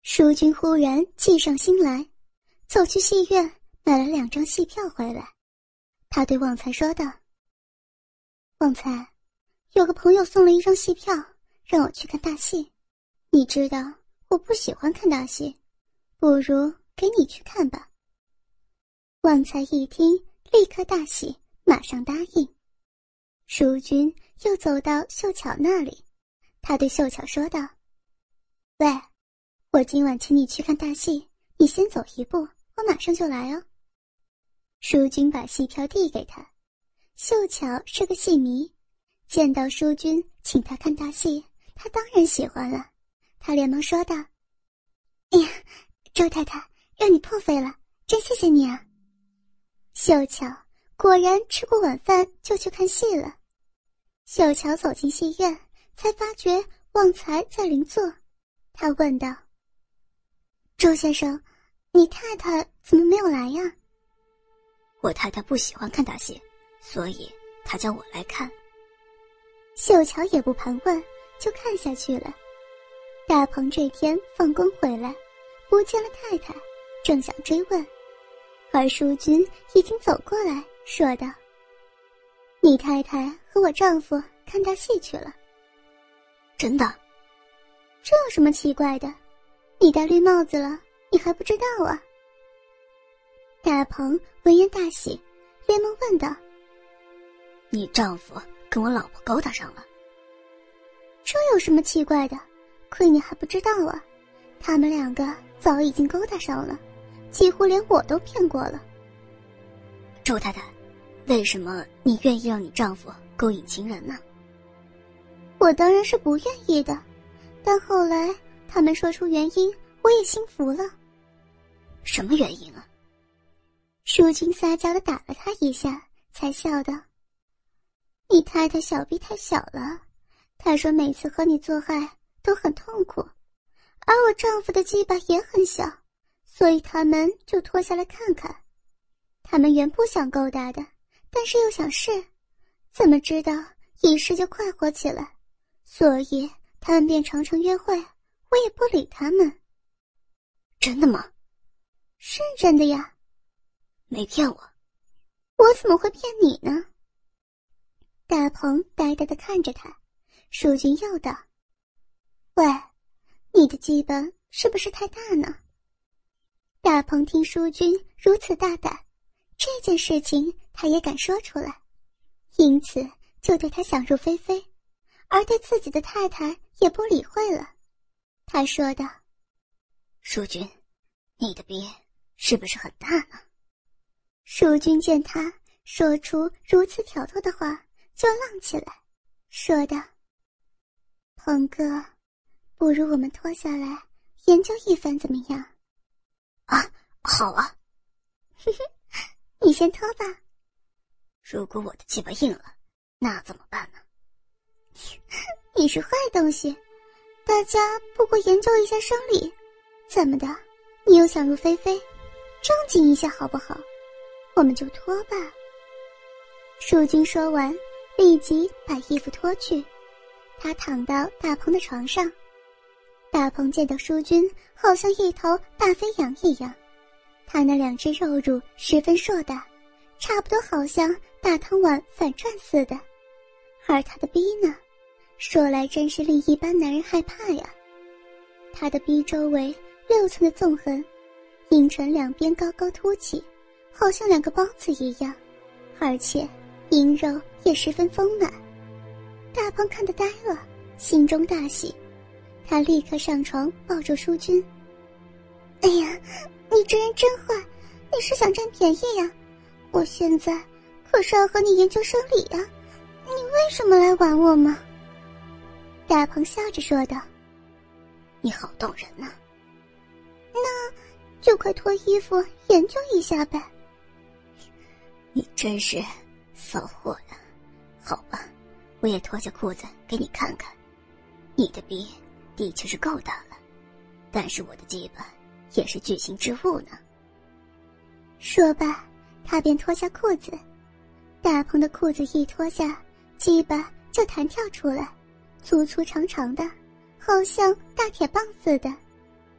淑君忽然计上心来，走去戏院买了2张戏票回来。他对旺财说道：旺财，有个朋友送了1张戏票让我去看大戏，你知道我不喜欢看大戏，不如给你去看吧。旺财一听立刻大喜，马上答应。淑君又走到秀巧那里，他对秀巧说道：喂，我今晚请你去看大戏，你先走一步，我马上就来哦。淑君把戏票递给他，秀巧是个戏迷，见到淑君请他看大戏，他当然喜欢了。他连忙说道：哎呀，周太太，让你破费了，真谢谢你啊。秀巧果然吃过晚饭就去看戏了。秀巧走进戏院，才发觉旺财在邻座。他问道：周先生，你太太怎么没有来呀？ 我太太不喜欢看大戏，所以她叫我来看。 秀巧也不盘问，就看下去了。大鹏这天放工回来，不见了太太，正想追问，而淑君已经走过来说道：你太太和我丈夫看大戏去了。 真的？ 这有什么奇怪的？你戴绿帽子了，你还不知道啊？大鹏闻言大喜，连忙问道： 你丈夫跟我老婆勾搭上了？ 这有什么奇怪的？亏你还不知道啊，他们2个早已经勾搭上了，几乎连我都骗过了。 周太太，为什么你愿意让你丈夫勾引情人呢？ 我当然是不愿意的，但后来他们说出原因，我也心服了。 什么原因啊？ 淑君撒娇地打了他一下，才笑道：你太太小臂太小了，她说每次和你做爱都很痛苦，而我丈夫的鸡巴也很小，所以他们就脱下来看看。他们原不想勾搭的，但是又想试，怎么知道一试就快活起来，所以他们便常常约会，我也不理他们。 真的吗？ 是真的呀。 没骗我。 我怎么会骗你呢？大鹏呆呆地看着他，淑君又道：喂，你的鸡巴是不是太大呢？大鹏听淑君如此大胆，这件事情他也敢说出来，因此就对他想入非非，而对自己的太太也不理会了。他说道： 淑君，你的逼是不是很大呢？ 淑君见他说出如此挑逗的话，就浪起来，说道：鹏哥，不如我们脱下来研究一番怎么样？ 啊，好啊。 你先脱吧。 如果我的鸡巴硬了，那怎么办呢？ 你是坏东西，大家不过研究一下生理，怎么的？你又想入非非？正经一下好不好？我们就脱吧。淑君说完，立即把衣服脱去。他躺到大鹏的床上，大鹏见到淑君好像一头大肥羊一样，他那2只肉乳十分硕大，差不多好像大汤碗反转似的，而他的逼呢，说来真是令一般男人害怕呀。他的逼周围6寸的纵横，阴唇两边高高凸起，好像2个包子一样，而且阴肉也十分丰满。大鹏看得呆了，心中大喜，他立刻上床抱住淑君。哎呀，你这人真坏，你是想占便宜呀？我现在可是要和你研究生理呀，你为什么来玩我吗？大鹏笑着说道： 你好动人啊。 那就快脱衣服研究一下呗。 你真是骚货呀。好吧，我也脱下裤子给你看看。你的逼的确是够大了，但是我的鸡巴也是巨型之物呢。 说罢，他便脱下裤子。大鹏的裤子一脱下，鸡巴就弹跳出来，粗粗长长的，好像大铁棒似的。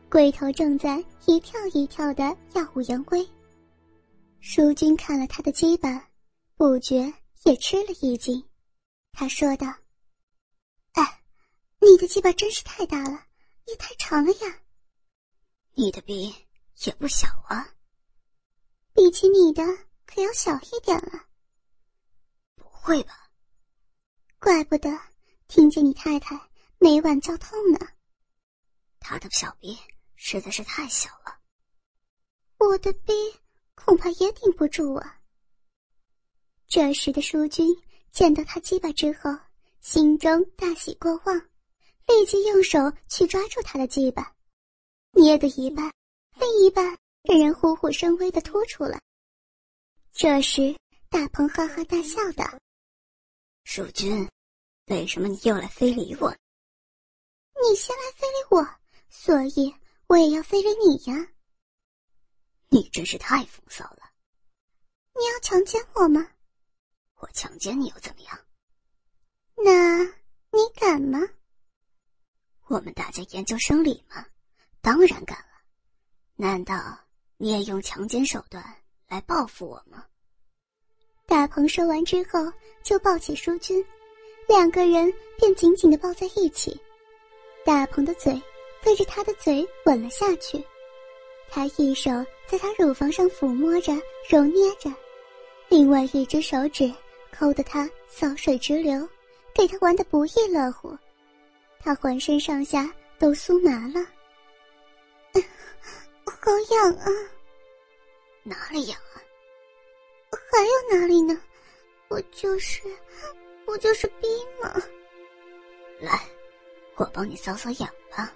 龟头正在一跳一跳的耀武扬威。淑君看了他的鸡巴，不觉也吃了一惊。他说道：“哎，你的鸡巴真是太大了，也太长了呀。”“ 你的逼也不小啊。”“ 比起你的可要小一点了。”“ 不会吧？ 怪不得听见你太太每晚叫痛呢。”“ 她的小逼实在是太小了。”“ 我的逼恐怕也顶不住啊。”这时的淑君见到他鸡巴之后，心中大喜过望，立即用手去抓住他的鸡巴，捏的一半，另一半让人虎虎生威的突出来。这时大鹏哈哈大笑道：“ 淑君，为什么你又来非礼我呢？”“ 你先来非礼我，所以我也要非礼你呀。”“ 你真是太风骚了。”“ 你要强奸我吗？”“ 我强奸你又怎么样？”“ 那你敢吗？”“ 我们大家研究生理嘛，当然敢了。难道你也用强奸手段来报复我吗？” 大鹏说完之后就抱起淑君，两个人便紧紧地抱在一起。大鹏的嘴对着他的嘴吻了下去，他一手在他乳房上抚摸着揉捏着，另外一只手指抠得他骚水直流，给他玩得不亦乐乎。他浑身上下都酥麻了。“好痒啊！”“ 哪里痒啊？”“ 还有哪里呢？不就是逼吗？”“ 来，我帮你搔搔痒吧。”“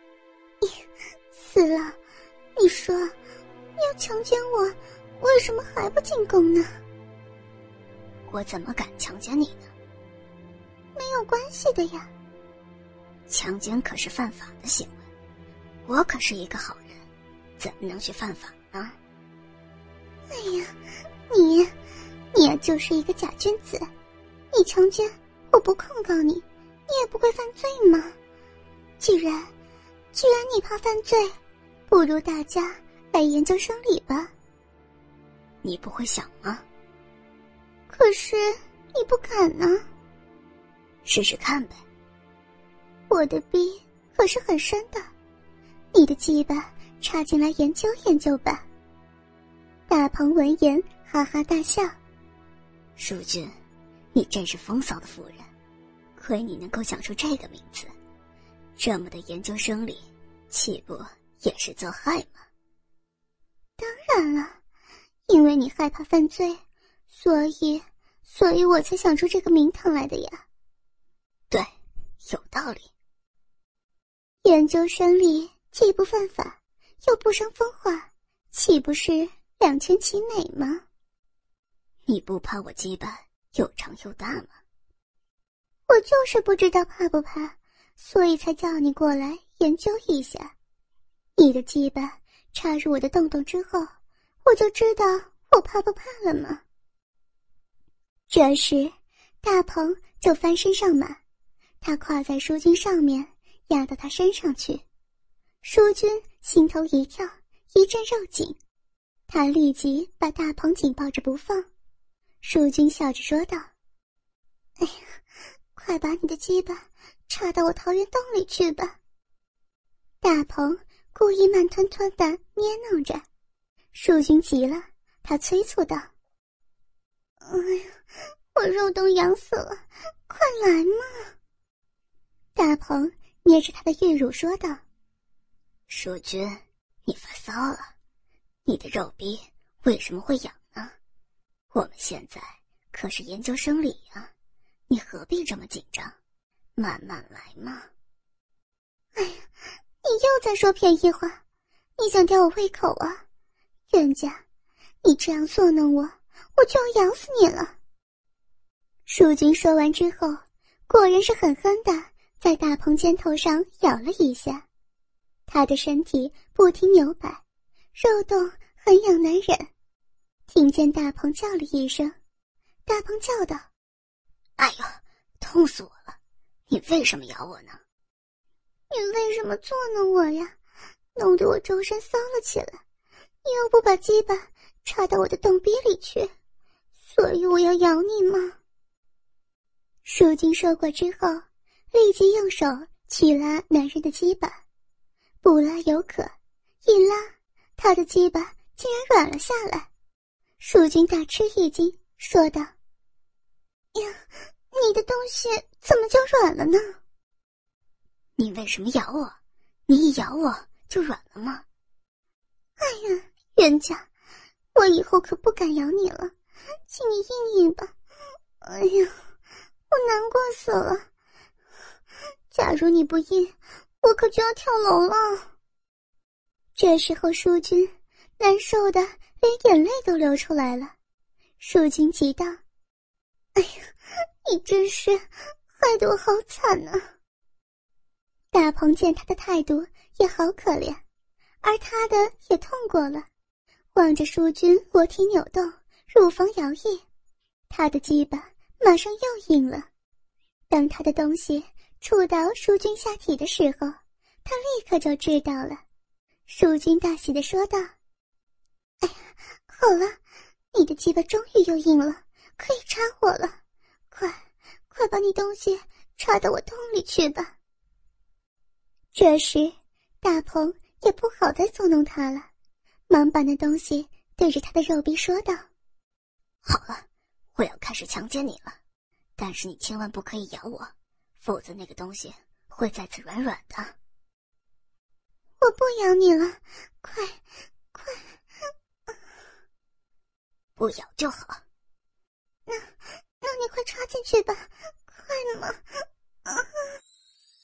死了！你说你要强奸我，为什么还不进宫呢？”“ 我怎么敢强奸你呢？”“ 没有关系的呀。”“ 强奸可是犯法的行为，我可是一个好人，怎么能去犯法呢？”“ 哎呀，你也就是一个假君子，你强奸我不控告你，你也不会犯罪吗？既然你怕犯罪，不如大家来研究生理吧。”“ 你不会想吗？”“ 可是你不敢呢。”“ 试试看呗。”“ 我的逼可是很深的，你的鸡巴插进来研究研究吧。”大鹏闻言哈哈大笑：“ 淑君，你真是风骚的妇人，亏你能够讲出这个名字，这么的研究生理，岂不也是作害吗？”“ 当然了，因为你害怕犯罪，所以我才想出这个名堂来的呀。”“ 对，有道理。”“ 研究生理既不犯法，又不伤风化，岂不是两全其美吗？”“ 你不怕我鸡巴又长又大吗？”“ 我就是不知道怕不怕，所以才叫你过来研究一下。你的鸡巴插入我的洞洞之后，我就知道我怕不怕了吗？”这时大鹏就翻身上马，他跨在淑君上面，压到他身上去。淑君心头一跳，一阵肉紧，他立即把大鹏紧抱着不放。淑君笑着说道：“哎呀，快把你的鸡巴插到我桃源洞里去吧。”大鹏故意慢吞吞地捏弄着，淑君急了，他催促道：“哎呀，我肉都痒死了，快来嘛！”大鹏捏着他的玉乳说道：“ 淑君，你发骚了，你的肉逼为什么会痒呢？我们现在可是研究生理呀，你何必这么紧张？慢慢来嘛。”“ 哎呀，你又在说便宜话，你想吊我胃口啊？冤家，你这样捉弄我，我就要咬死你了。”淑君说完之后，果然是狠狠地在大鹏肩头上咬了一下，他的身体不停扭摆，肉洞很痒难忍。听见大鹏叫了一声，大鹏叫道：“ 哎呦，痛死我了！你为什么咬我呢？”“ 你为什么捉弄我呀？ 弄得我周身骚了起来。你又不把鸡巴插到我的洞逼里去，所以我要咬你吗？淑君说过之后，立即用手去拉男人的鸡巴，不拉犹可，一拉，他的鸡巴竟然软了下来。淑君大吃一惊，说道：“呀，你的东西怎么就软了呢？”“ 你为什么咬我？你一咬我就软了吗？”“ 哎呀，冤家，我以后可不敢咬你了，请你硬硬吧。哎呀，我难过死了。假如你不硬，我可就要跳楼了。”这时候淑君难受的连眼泪都流出来了。淑君急道：“哎呀，你真是害得我好惨啊！”大鹏见他的态度也好可怜，而他的也痛过了，望着淑君裸体扭动，乳房摇曳，他的鸡巴马上又硬了。当他的东西触到淑君下体的时候，他立刻就知道了。淑君大喜地说道：“哎呀，好了，你的鸡巴终于又硬了，可以插我了，快把你东西插到我洞里去吧。”这时大鹏也不好再捉弄他了，忙把那东西对着他的肉壁说道：“ 好了，我要开始强奸你了，但是你千万不可以咬我，否则那个东西会再次软软的。”“ 我不咬你了，快！”“ 不咬就好。”“ 那你快插进去吧，快嘛！”